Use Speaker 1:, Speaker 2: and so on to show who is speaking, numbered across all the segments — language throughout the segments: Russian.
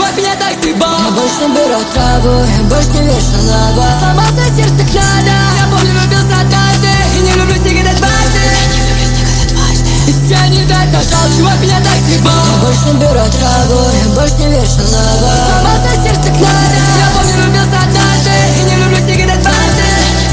Speaker 1: чувак меня так съебал.
Speaker 2: Я больше не беру траву, я больше не вешал лава.
Speaker 1: Сломался сердце так надо. Я помню, влюбился однажды и не люблю снег до дважды. Я не так нажал, чувак меня так съебал.
Speaker 2: Я больше не беру траву, я больше не вешал лава.
Speaker 1: Сломался сердце так надо. Я помню, влюбился однажды и не люблю снег до дважды.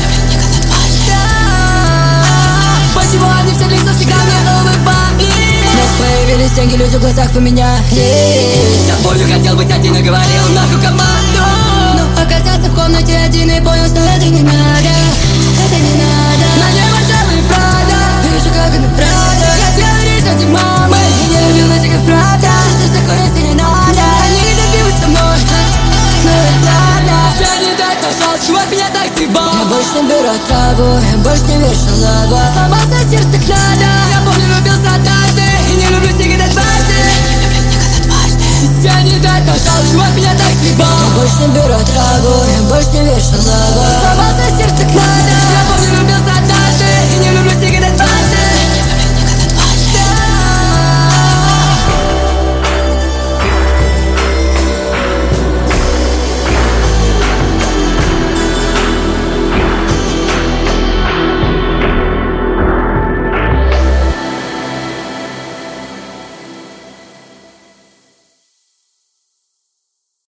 Speaker 1: Почему они все лица всегда мне улыбались?
Speaker 2: У нас появились деньги, люди в глазах поменялись.
Speaker 1: Я помню, хотел быть один и говорил нахуй команду.
Speaker 2: Но оказался в комнате один и понял, что это не надо. Это не надо.
Speaker 1: На небо целый Прада.
Speaker 2: Вижу, как это правда.
Speaker 1: Хотел речь ради мамы
Speaker 2: И не любил на всех правда. Что ж такое, если не надо?
Speaker 1: Они не добились со мной.
Speaker 2: Ну и ладно.
Speaker 1: Я не так нажал, чувак меня так съебал.
Speaker 2: Я больше не беру траву, я больше не вешал лава.
Speaker 1: Сломался сердце так надо. Я помню, влюбился однажды и не люблю снег до дважды. Я не так нажал, чувак меня так съебал.
Speaker 2: Я больше не беру траву, я больше не вешал лава.